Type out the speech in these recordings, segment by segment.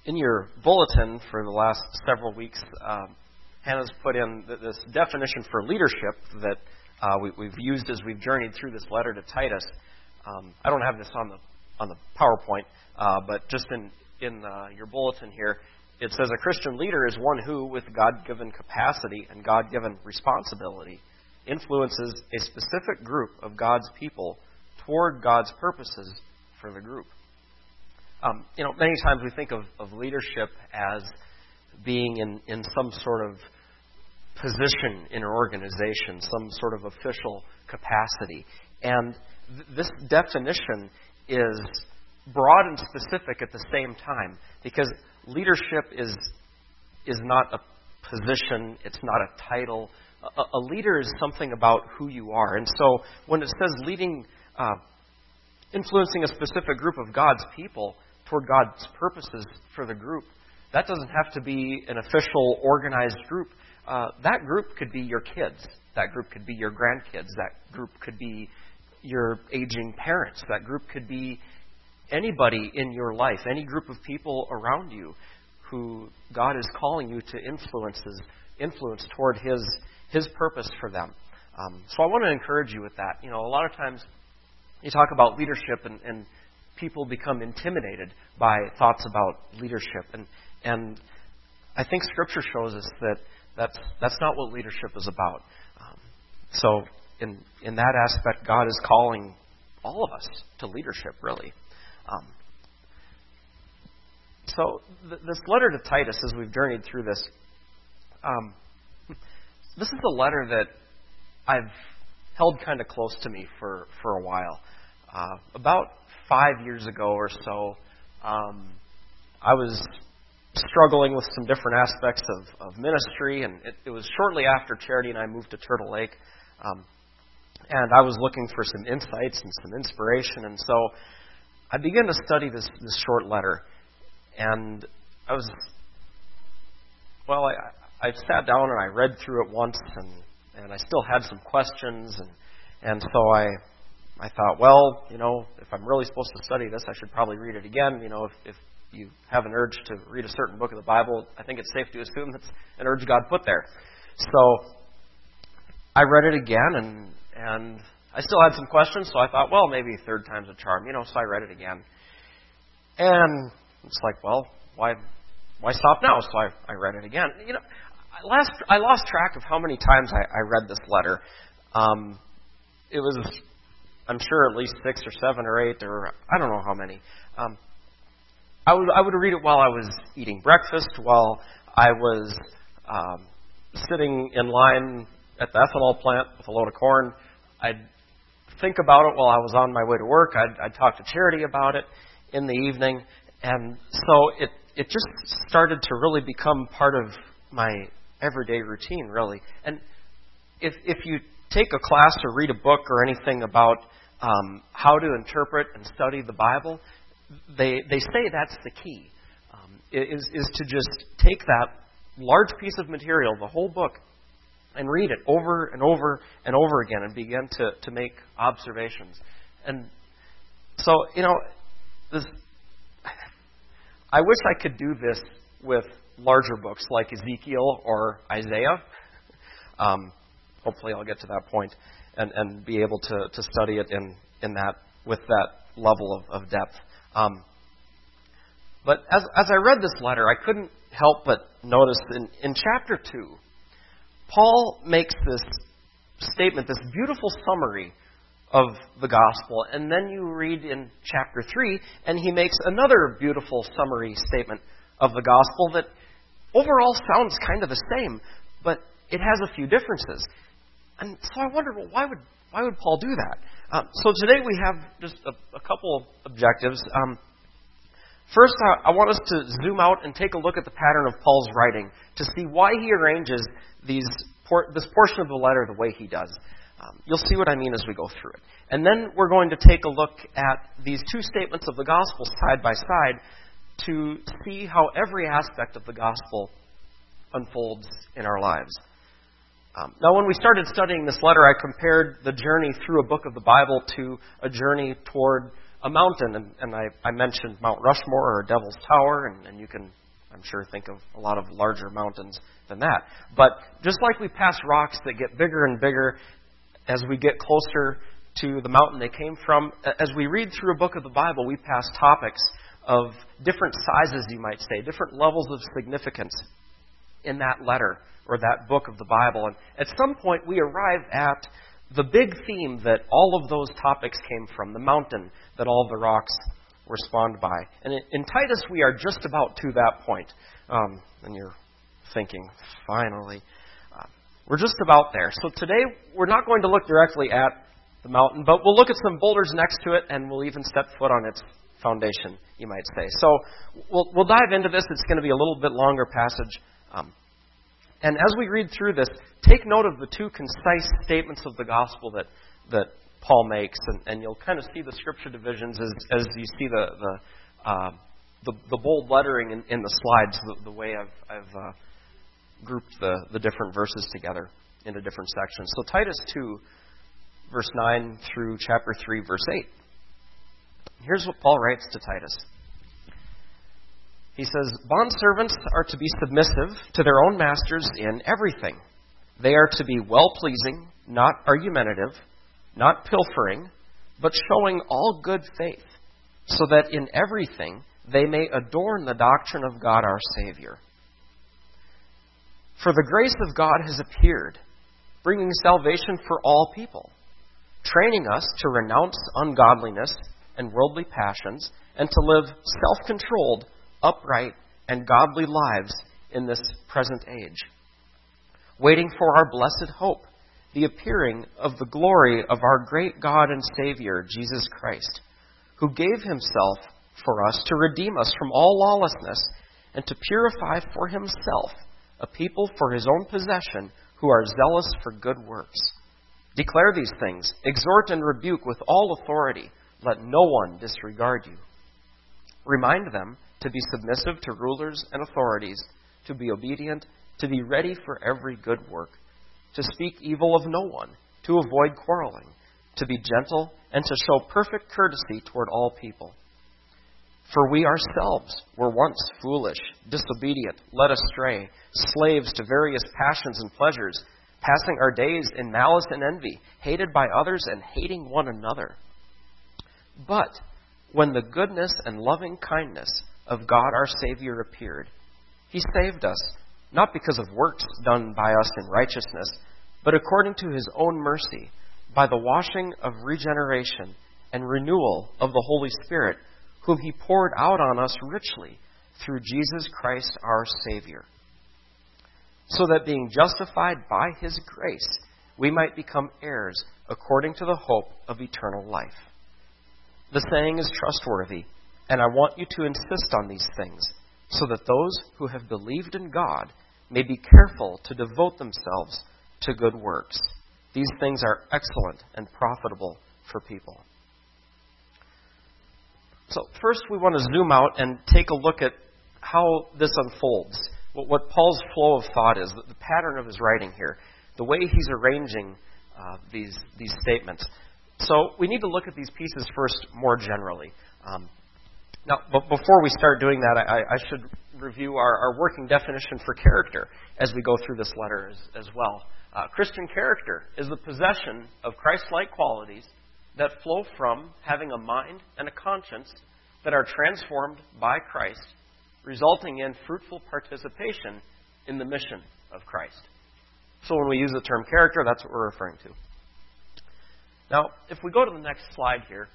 In your bulletin for the last several weeks, Hannah's put in this definition for leadership that we've used as we've journeyed through this letter to Titus. I don't have this on the PowerPoint, but just in your bulletin here, it says a Christian leader is one who, with God-given capacity and God-given responsibility, influences a specific group of God's people toward God's purposes for the group. Many times we think of leadership as being in some sort of position in an organization, some sort of official capacity. And this definition is broad and specific at the same time, because leadership is not a position, it's not a title. A leader is something about who you are. And so when it says influencing a specific group of God's people toward God's purposes for the group, that doesn't have to be an official, organized group. That group could be your kids. That group could be your grandkids. That group could be your aging parents. That group could be anybody in your life, any group of people around you who God is calling you to influence toward His purpose for them. So I want to encourage you with that. A lot of times you talk about leadership and people become intimidated by thoughts about leadership. And I think Scripture shows us that's not what leadership is about. So in that aspect, God is calling all of us to leadership, really. So this letter to Titus, as we've journeyed through this, this is a letter that I've held kind of close to me for a while. About 5 years ago or so, I was struggling with some different aspects of ministry, and it was shortly after Charity and I moved to Turtle Lake, and I was looking for some insights and some inspiration, and so I began to study this short letter, and I sat down and I read through it once, and I still had some questions, and so I thought, well, if I'm really supposed to study this, I should probably read it again. If you have an urge to read a certain book of the Bible, I think it's safe to assume that's an urge God put there. So I read it again, and I still had some questions, so I thought, well, maybe third time's a charm, so I read it again. And it's like, well, why stop now? So I read it again. I lost track of how many times I read this letter. It was, I'm sure, at least 6 or 7 or 8, or I don't know how many. I would read it while I was eating breakfast, while I was sitting in line at the ethanol plant with a load of corn. I'd think about it while I was on my way to work. I'd talk to Charity about it in the evening. And so it just started to really become part of my everyday routine, really. And if you take a class or read a book or anything about how to interpret and study the Bible, they say that's the key, is to just take that large piece of material, the whole book, and read it over and over and over again and begin to make observations. And so, I wish I could do this with larger books like Ezekiel or Isaiah. Hopefully I'll get to that point and be able to study it in that, with that level of depth. But as I read this letter, I couldn't help but notice in chapter 2, Paul makes this statement, this beautiful summary of the gospel, and then you read in chapter 3, and he makes another beautiful summary statement of the gospel that overall sounds kind of the same, but it has a few differences. And so I wondered, well, why would Paul do that? So today we have just a couple of objectives. First, I want us to zoom out and take a look at the pattern of Paul's writing to see why he arranges this portion of the letter the way he does. You'll see what I mean as we go through it. And then we're going to take a look at these two statements of the gospel side by side to see how every aspect of the gospel unfolds in our lives. Now, when we started studying this letter, I compared the journey through a book of the Bible to a journey toward a mountain, and I mentioned Mount Rushmore or Devil's Tower, and you can, I'm sure, think of a lot of larger mountains than that. But just like we pass rocks that get bigger and bigger as we get closer to the mountain they came from, as we read through a book of the Bible, we pass topics of different sizes, you might say, different levels of significance in that letter or that book of the Bible. And at some point we arrive at the big theme that all of those topics came from, the mountain that all of the rocks were spawned by. And in Titus we are just about to that point. And you're thinking, finally. We're just about there. So today we're not going to look directly at the mountain, but we'll look at some boulders next to it, and we'll even step foot on its foundation, you might say. So we'll dive into this. It's going to be a little bit longer passage. And as we read through this, take note of the two concise statements of the gospel that Paul makes, and you'll kind of see the scripture divisions as you see the bold lettering in the slides, the way I've grouped the different verses together into different sections. So Titus 2, verse 9 through chapter 3, verse 8. Here's what Paul writes to Titus. He says, "Bondservants are to be submissive to their own masters in everything. They are to be well-pleasing, not argumentative, not pilfering, but showing all good faith, so that in everything they may adorn the doctrine of God our Savior. For the grace of God has appeared, bringing salvation for all people, training us to renounce ungodliness and worldly passions, and to live self-controlled, upright, and godly lives in this present age, waiting for our blessed hope, the appearing of the glory of our great God and Savior, Jesus Christ, who gave himself for us to redeem us from all lawlessness and to purify for himself a people for his own possession who are zealous for good works. Declare these things, exhort and rebuke with all authority. Let no one disregard you. Remind them to be submissive to rulers and authorities, to be obedient, to be ready for every good work, to speak evil of no one, to avoid quarreling, to be gentle, and to show perfect courtesy toward all people. For we ourselves were once foolish, disobedient, led astray, slaves to various passions and pleasures, passing our days in malice and envy, hated by others and hating one another. But when the goodness and loving kindness of God our Savior appeared, he saved us, not because of works done by us in righteousness, but according to his own mercy, by the washing of regeneration and renewal of the Holy Spirit, whom he poured out on us richly through Jesus Christ our Savior, so that being justified by his grace, we might become heirs according to the hope of eternal life. The saying is trustworthy, and I want you to insist on these things, so that those who have believed in God may be careful to devote themselves to good works. These things are excellent and profitable for people." So first we want to zoom out and take a look at how this unfolds, what Paul's flow of thought is, the pattern of his writing here, the way he's arranging these statements. So we need to look at these pieces first more generally. Now, but before we start doing that, I should review our working definition for character as we go through this letter as well. Christian character is the possession of Christ-like qualities that flow from having a mind and a conscience that are transformed by Christ, resulting in fruitful participation in the mission of Christ. So when we use the term character, that's what we're referring to. Now, if we go to the next slide here,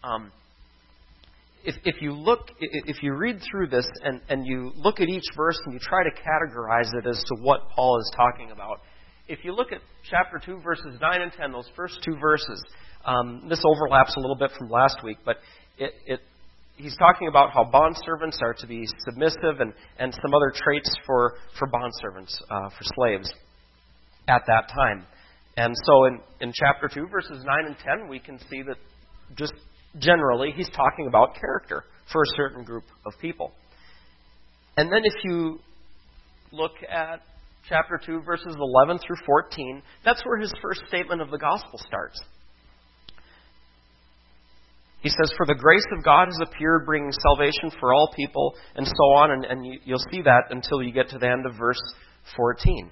if you read through this and you look at each verse and you try to categorize it as to what Paul is talking about, if you look at chapter 2, verses 9 and 10, those first two verses, this overlaps a little bit from last week, but he's talking about how bondservants are to be submissive and some other traits for bondservants, for slaves at that time. And so in chapter 2, verses 9 and 10, we can see that just generally he's talking about character for a certain group of people. And then if you look at chapter 2, verses 11 through 14, that's where his first statement of the gospel starts. He says, "For the grace of God has appeared, bringing salvation for all people," and so on. And you'll see that until you get to the end of verse 14.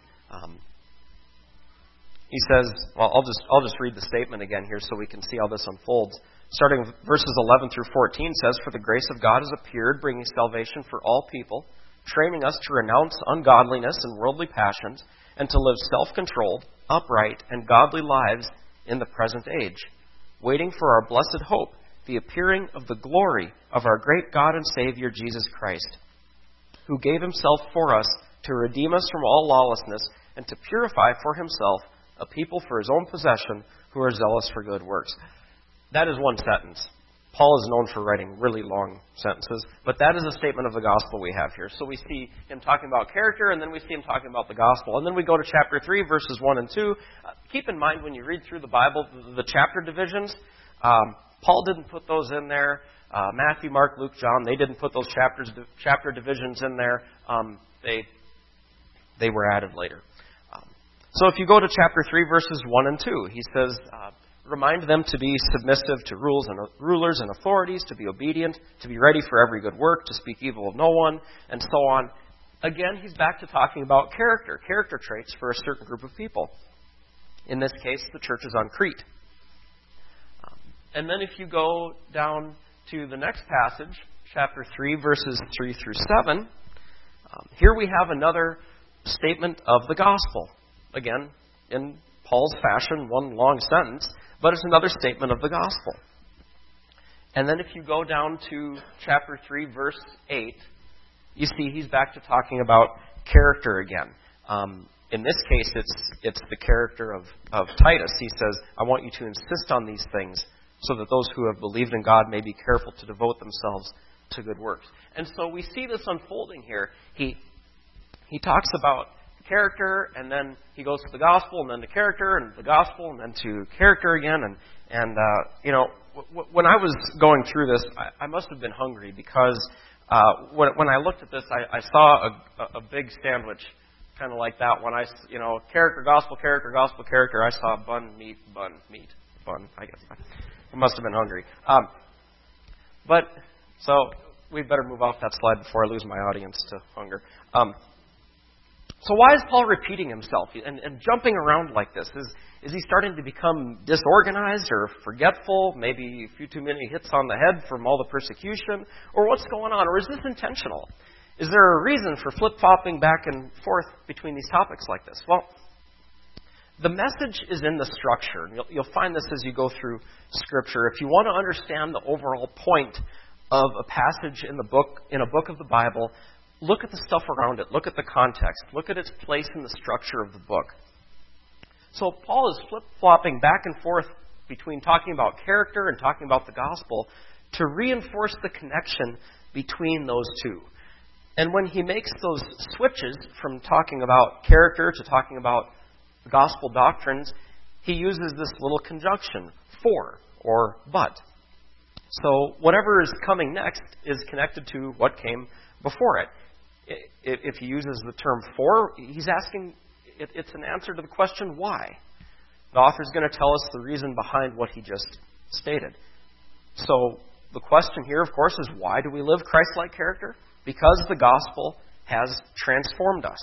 He says, well, I'll just read the statement again here so we can see how this unfolds. Starting with verses 11 through 14 says, "For the grace of God has appeared, bringing salvation for all people, training us to renounce ungodliness and worldly passions, and to live self-controlled, upright, and godly lives in the present age, waiting for our blessed hope, the appearing of the glory of our great God and Savior, Jesus Christ, who gave himself for us to redeem us from all lawlessness and to purify for himself a people for his own possession who are zealous for good works." That is one sentence. Paul is known for writing really long sentences, but that is a statement of the gospel we have here. So we see him talking about character, and then we see him talking about the gospel. And then we go to chapter 3, verses 1 and 2. Keep in mind when you read through the Bible, the chapter divisions, Paul didn't put those in there. Matthew, Mark, Luke, John, they didn't put those chapter divisions in there. They were added later. So if you go to chapter 3, verses 1 and 2, he says, "Remind them to be submissive to rulers and authorities, to be obedient, to be ready for every good work, to speak evil of no one," and so on. Again, he's back to talking about character traits for a certain group of people. In this case, the churches on Crete. And then if you go down to the next passage, chapter 3, verses 3 through 7, here we have another statement of the gospel. Again, in Paul's fashion, one long sentence, but it's another statement of the gospel. And then if you go down to chapter 3, verse 8, you see he's back to talking about character again. In this case, it's the character of Titus. He says, "I want you to insist on these things so that those who have believed in God may be careful to devote themselves to good works." And so we see this unfolding here. He talks about character, and then he goes to the gospel, and then to character, and the gospel, and then to character again. And when I was going through this, I must have been hungry because when I looked at this, I saw a big sandwich, kind of like that one. Character, gospel, character. I saw bun, meat, bun. I guess I must have been hungry. So we better move off that slide before I lose my audience to hunger. So why is Paul repeating himself and jumping around like this? Is he starting to become disorganized or forgetful? Maybe a few too many hits on the head from all the persecution? Or what's going on? Or is this intentional? Is there a reason for flip-flopping back and forth between these topics like this? Well, the message is in the structure. You'll find this as you go through Scripture. If you want to understand the overall point of a passage in a book of the Bible, look at the stuff around it. Look at the context. Look at its place in the structure of the book. So Paul is flip-flopping back and forth between talking about character and talking about the gospel to reinforce the connection between those two. And when he makes those switches from talking about character to talking about gospel doctrines, he uses this little conjunction, for or but. So whatever is coming next is connected to what came before it. If he uses the term for, he's asking, it's an answer to the question why. The author's going to tell us the reason behind what he just stated. So the question here, of course, is why do we live Christ-like character? Because the gospel has transformed us.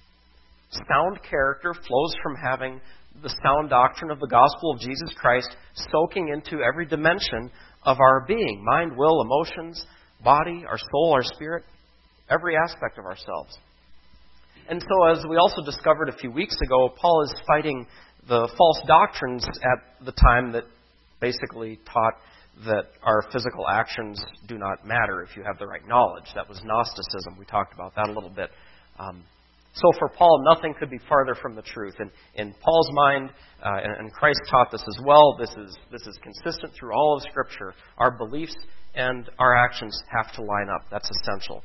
Sound character flows from having the sound doctrine of the gospel of Jesus Christ soaking into every dimension of our being, mind, will, emotions, body, our soul, our spirit, every aspect of ourselves. And so, as we also discovered a few weeks ago, Paul is fighting the false doctrines at the time that basically taught that our physical actions do not matter if you have the right knowledge. That was Gnosticism. We talked about that a little bit. So for Paul, nothing could be farther from the truth. And in Paul's mind, and Christ taught this as well, this is consistent through all of Scripture. Our beliefs and our actions have to line up. That's essential.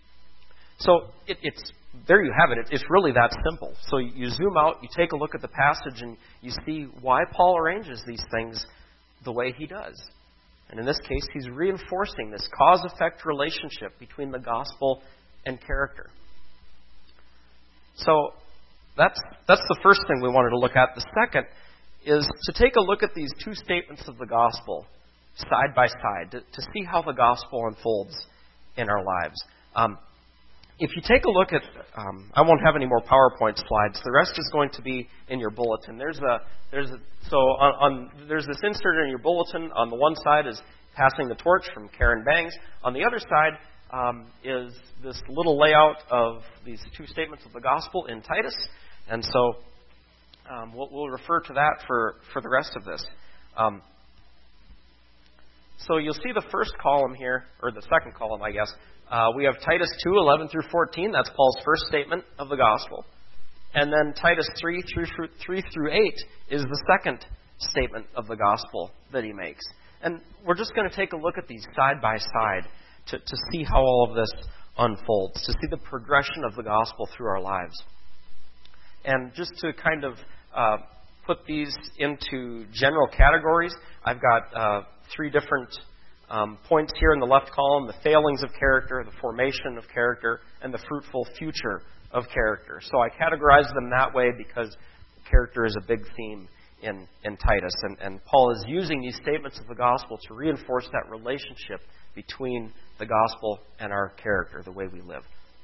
So it's there you have it. It's really that simple. So you zoom out, you take a look at the passage, and you see why Paul arranges these things the way he does. And in this case, he's reinforcing this cause-effect relationship between the gospel and character. So that's the first thing we wanted to look at. The second is to take a look at these two statements of the gospel side by side to see how the gospel unfolds in our lives. If you take a look at, I won't have any more PowerPoint slides. The rest is going to be in your bulletin. There's this insert in your bulletin. On the one side is Passing the Torch from Karen Bangs. On the other side is this little layout of these two statements of the gospel in Titus. And so we'll refer to that for the rest of this. So you'll see the first column here, or the second column, I guess. We have Titus 2:11 through 14. That's Paul's first statement of the gospel. And then Titus 3 through 8 is the second statement of the gospel that he makes. And we're just going to take a look at these side by side to see how all of this unfolds, to see the progression of the gospel through our lives. And just to kind of put these into general categories, I've got three different points here in the left column: the failings of character, the formation of character, and the fruitful future of character. So I categorize them that way because character is a big theme in Titus. And Paul is using these statements of the gospel to reinforce that relationship between the gospel and our character, the way we live.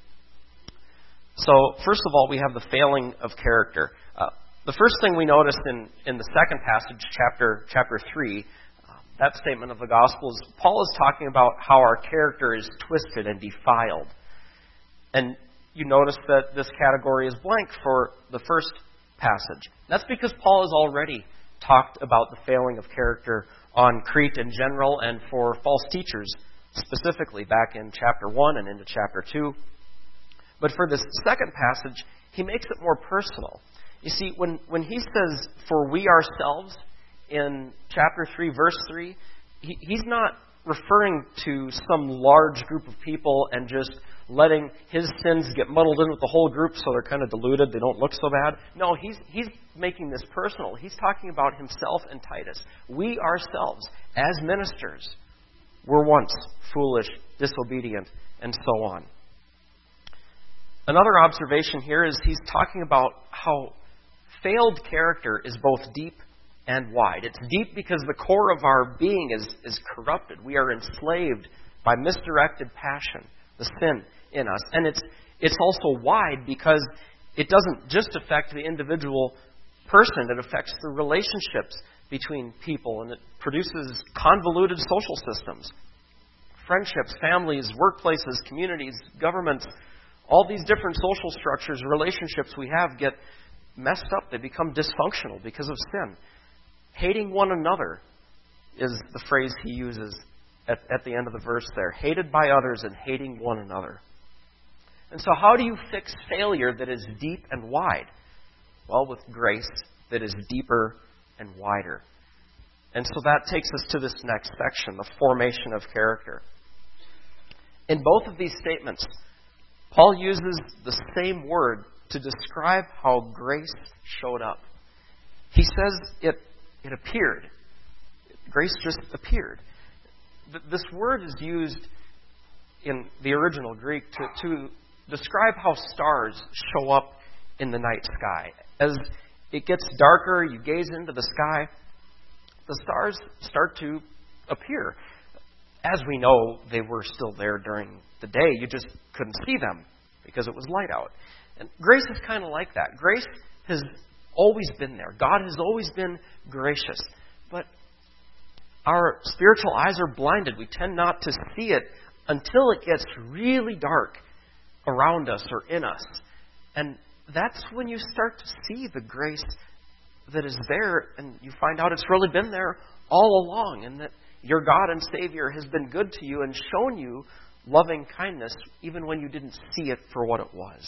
So first of all, we have the failing of character. The first thing we notice in the second passage, chapter 3, that statement of the gospel is Paul is talking about how our character is twisted and defiled. And you notice that this category is blank for the first passage. That's because Paul has already talked about the failing of character on Crete in general and for false teachers specifically back in chapter 1 and into chapter 2. But for this second passage, he makes it more personal. You see, when he says, "for we ourselves," in chapter 3, verse 3, he's not referring to some large group of people and just letting his sins get muddled in with the whole group so they're kind of diluted, they don't look so bad. No, he's making this personal. He's talking about himself and Titus. We ourselves, as ministers, were once foolish, disobedient, and so on. Another observation here is he's talking about how failed character is both deep and wide. It's deep because the core of our being is corrupted. We are enslaved by misdirected passion, the sin in us. And it's also wide because it doesn't just affect the individual person. It affects the relationships between people, and it produces convoluted social systems. Friendships, families, workplaces, communities, governments, all these different social structures, relationships we have get messed up. They become dysfunctional because of sin. Hating one another is the phrase he uses at the end of the verse there. Hated by others and hating one another. And so how do you fix failure that is deep and wide? Well, with grace that is deeper and wider. And so that takes us to this next section, the formation of character. In both of these statements, Paul uses the same word to describe how grace showed up. He says it appeared. Grace just appeared. This word is used in the original Greek to describe how stars show up in the night sky. As it gets darker, you gaze into the sky, the stars start to appear. As we know, they were still there during the day. You just couldn't see them because it was light out. And grace is kind of like that. Grace has always been there. God has always been gracious. But our spiritual eyes are blinded. We tend not to see it until it gets really dark around us or in us. And that's when you start to see the grace that is there, and you find out it's really been there all along, and that your God and Savior has been good to you and shown you loving kindness even when you didn't see it for what it was.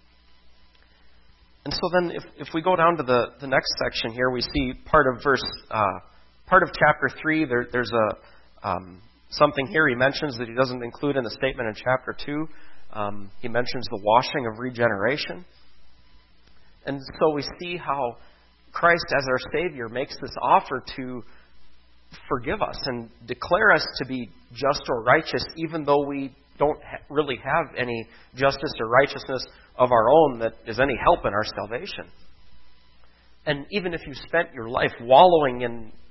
And so then if we go down to the next section here, we see part of chapter 3. There's something here he mentions that he doesn't include in the statement in chapter 2. He mentions the washing of regeneration. And so we see how Christ as our Savior makes this offer to forgive us and declare us to be just or righteous, even though we don't really have any justice or righteousness of our own that is any help in our salvation. And even if you spent your life wallowing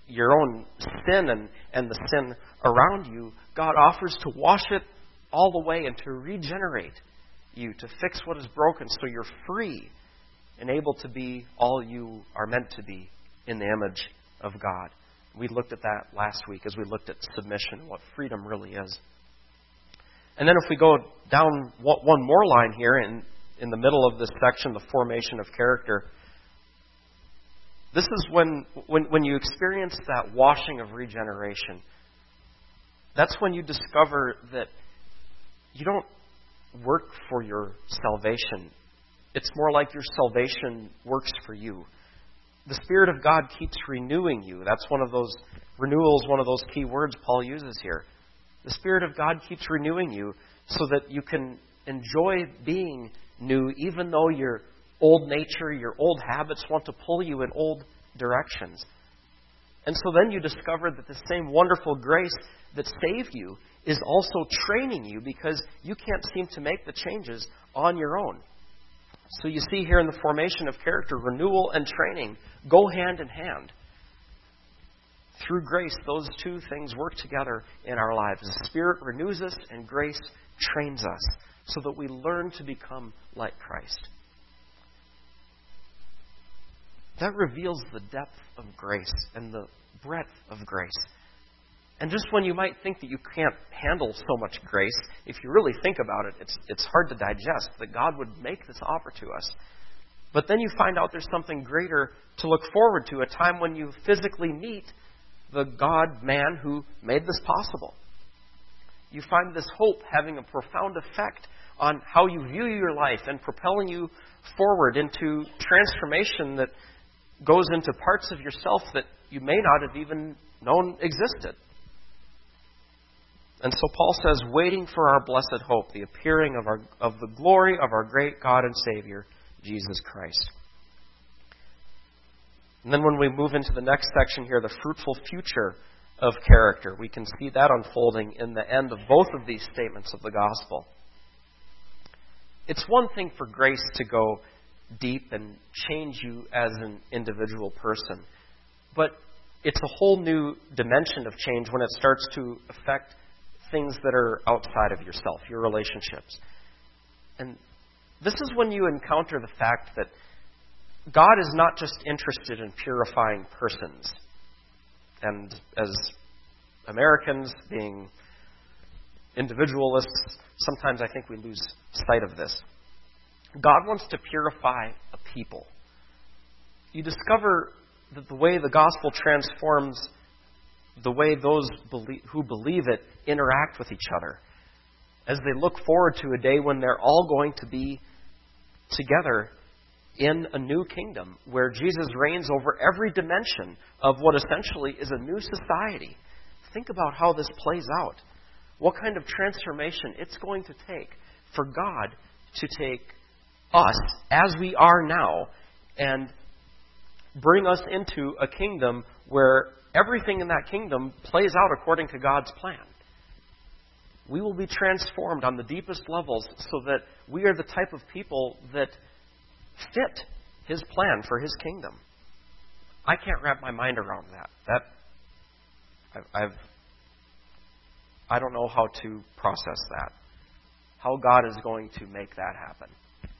your own sin and the sin around you, God offers to wash it all the way and to regenerate you, to fix what is broken so you're free and able to be all you are meant to be in the image of God. We looked at that last week as we looked at submission and what freedom really is. And then if we go down one more line here in the middle of this section, the formation of character, this is when you experience that washing of regeneration. That's when you discover that you don't work for your salvation. It's more like your salvation works for you. The Spirit of God keeps renewing you. That's one of those renewals, one of those key words Paul uses here. The Spirit of God keeps renewing you so that you can enjoy being new, even though your old nature, your old habits want to pull you in old directions. And so then you discover that the same wonderful grace that saved you is also training you, because you can't seem to make the changes on your own. So you see here in the formation of character, renewal and training go hand in hand. Through grace, those two things work together in our lives. The Spirit renews us and grace trains us so that we learn to become like Christ. That reveals the depth of grace and the breadth of grace. And just when you might think that you can't handle so much grace, if you really think about it, it's hard to digest that God would make this offer to us. But then you find out there's something greater to look forward to, a time when you physically meet the God-man who made this possible. You find this hope having a profound effect on how you view your life and propelling you forward into transformation that goes into parts of yourself that you may not have even known existed. And so Paul says, waiting for our blessed hope, the appearing of the glory of our great God and Savior, Jesus Christ. And then when we move into the next section here, the fruitful future of character, we can see that unfolding in the end of both of these statements of the gospel. It's one thing for grace to go deep and change you as an individual person, but it's a whole new dimension of change when it starts to affect things that are outside of yourself, your relationships. And this is when you encounter the fact that God is not just interested in purifying persons. And as Americans, being individualists, sometimes I think we lose sight of this. God wants to purify a people. You discover that the way the gospel transforms the way those who believe it interact with each other, as they look forward to a day when they're all going to be together in a new kingdom where Jesus reigns over every dimension of what essentially is a new society. Think about how this plays out. What kind of transformation it's going to take for God to take us as we are now and bring us into a kingdom where everything in that kingdom plays out according to God's plan. We will be transformed on the deepest levels so that we are the type of people that fit His plan for His kingdom. I can't wrap my mind around that. I don't know how to process that. How God is going to make that happen.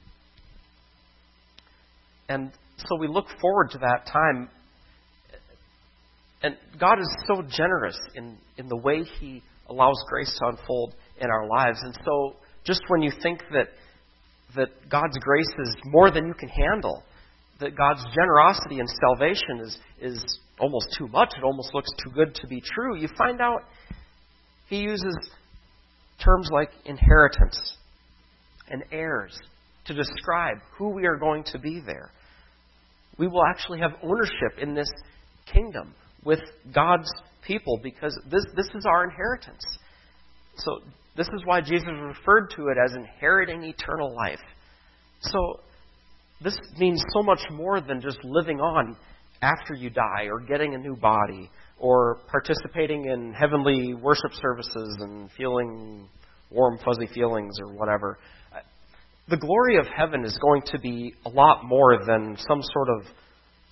And so we look forward to that time. And God is so generous in the way He allows grace to unfold in our lives. And so just when you think that God's grace is more than you can handle, that God's generosity and salvation is almost too much, it almost looks too good to be true, you find out He uses terms like inheritance and heirs to describe who we are going to be there. We will actually have ownership in this kingdom with God's people because this is our inheritance. So this is why Jesus referred to it as inheriting eternal life. So this means so much more than just living on after you die or getting a new body or participating in heavenly worship services and feeling warm, fuzzy feelings or whatever. The glory of heaven is going to be a lot more than some sort of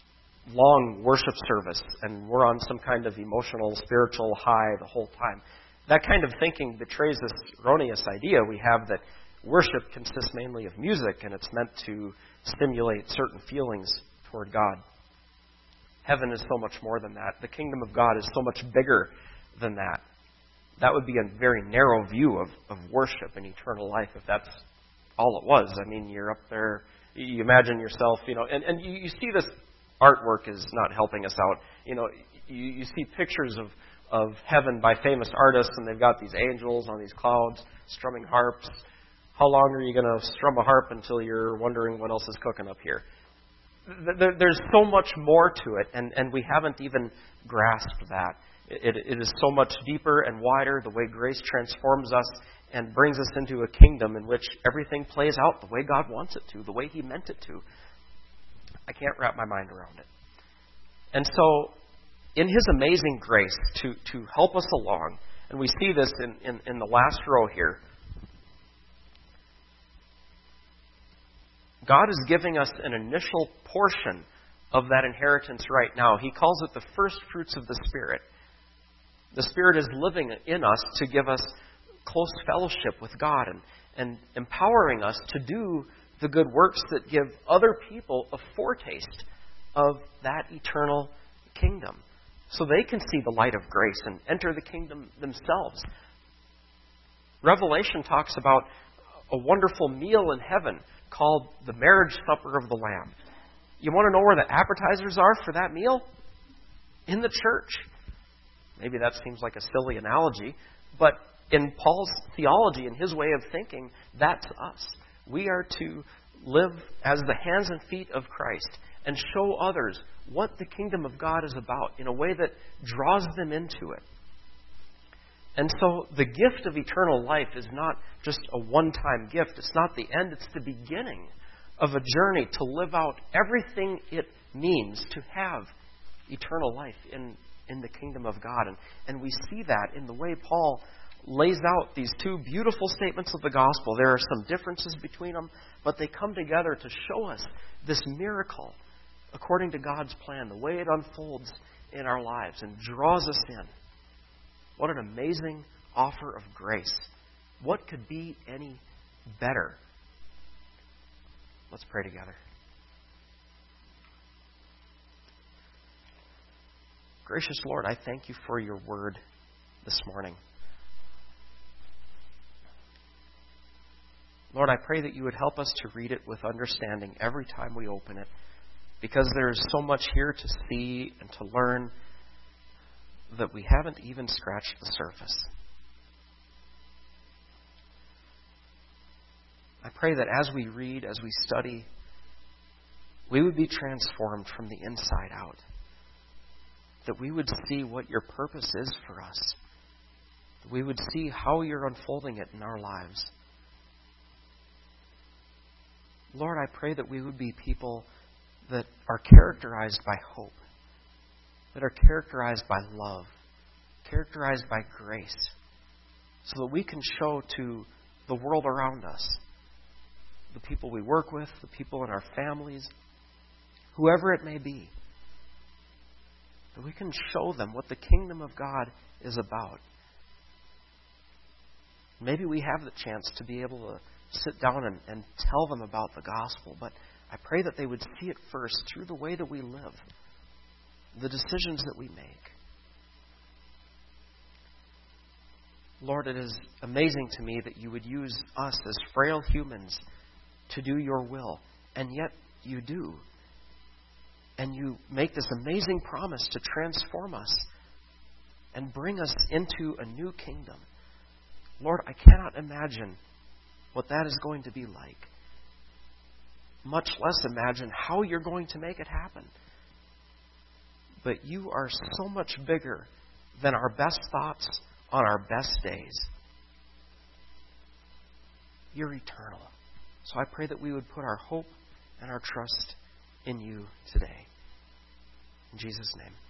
long worship service and we're on some kind of emotional, spiritual high the whole time. That kind of thinking betrays this erroneous idea we have that worship consists mainly of music and it's meant to stimulate certain feelings toward God. Heaven is so much more than that. The kingdom of God is so much bigger than that. That would be a very narrow view of worship and eternal life if that's all it was. I mean, you're up there, you imagine yourself, and you see this artwork is not helping us out. You see pictures of heaven by famous artists, and they've got these angels on these clouds strumming harps. How long are you going to strum a harp until you're wondering what else is cooking up here? There's so much more to it, and we haven't even grasped that. It is so much deeper and wider, the way grace transforms us and brings us into a kingdom in which everything plays out the way God wants it to, the way He meant it to. I can't wrap my mind around it. And so, in His amazing grace to help us along, and we see this in the last row here, God is giving us an initial portion of that inheritance right now. He calls it the first fruits of the Spirit. The Spirit is living in us to give us close fellowship with God and empowering us to do the good works that give other people a foretaste of that eternal kingdom, so they can see the light of grace and enter the kingdom themselves. Revelation talks about a wonderful meal in heaven called the marriage supper of the Lamb. You want to know where the appetizers are for that meal? In the church. Maybe that seems like a silly analogy, but in Paul's theology and his way of thinking, that's us. We are to live as the hands and feet of Christ and show others what the kingdom of God is about in a way that draws them into it. And so the gift of eternal life is not just a one-time gift. It's not the end. It's the beginning of a journey to live out everything it means to have eternal life in the kingdom of God. And we see that in the way Paul lays out these two beautiful statements of the gospel. There are some differences between them, but they come together to show us this miracle according to God's plan, the way it unfolds in our lives and draws us in. What an amazing offer of grace. What could be any better? Let's pray together. Gracious Lord, I thank You for Your word this morning. Lord, I pray that You would help us to read it with understanding every time we open it, because there is so much here to see and to learn that we haven't even scratched the surface. I pray that as we read, as we study, we would be transformed from the inside out. That we would see what Your purpose is for us. That we would see how You're unfolding it in our lives. Lord, I pray that we would be people that are characterized by hope, that are characterized by love, characterized by grace, so that we can show to the world around us, the people we work with, the people in our families, whoever it may be, that we can show them what the kingdom of God is about. Maybe we have the chance to be able to sit down and tell them about the gospel, but I pray that they would see it first through the way that we live, the decisions that we make. Lord, it is amazing to me that You would use us as frail humans to do Your will, and yet You do. And You make this amazing promise to transform us and bring us into a new kingdom. Lord, I cannot imagine what that is going to be like, much less imagine how You're going to make it happen. But You are so much bigger than our best thoughts on our best days. You're eternal. So I pray that we would put our hope and our trust in You today. In Jesus' name.